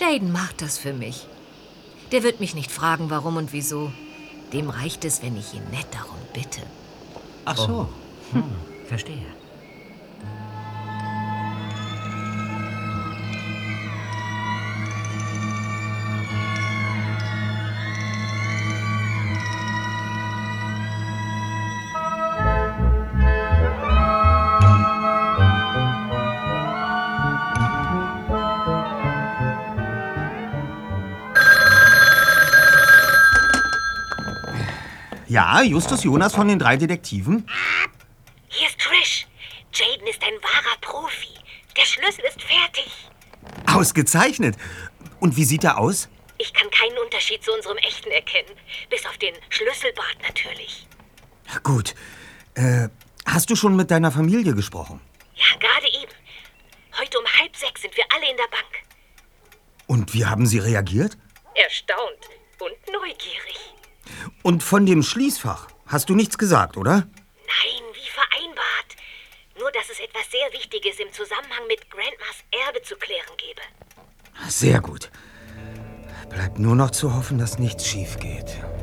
Jayden macht das für mich. Der wird mich nicht fragen, warum und wieso. Dem reicht es, wenn ich ihn nett darum bitte. Ach so. Verstehe. Ja, Justus Jonas von den 3 Detektiven? Hier ist Trish. Jayden ist ein wahrer Profi. Der Schlüssel ist fertig. Ausgezeichnet. Und wie sieht er aus? Ich kann keinen Unterschied zu unserem echten erkennen. Bis auf den Schlüsselbart natürlich. Gut. Hast du schon mit deiner Familie gesprochen? Ja, gerade eben. Heute um 5:30 sind wir alle in der Bank. Und wie haben sie reagiert? Erstaunt und neugierig. Und von dem Schließfach hast du nichts gesagt, oder? Nein, wie vereinbart. Nur, dass es etwas sehr Wichtiges im Zusammenhang mit Grandmas Erbe zu klären gebe. Sehr gut. Bleibt nur noch zu hoffen, dass nichts schief geht.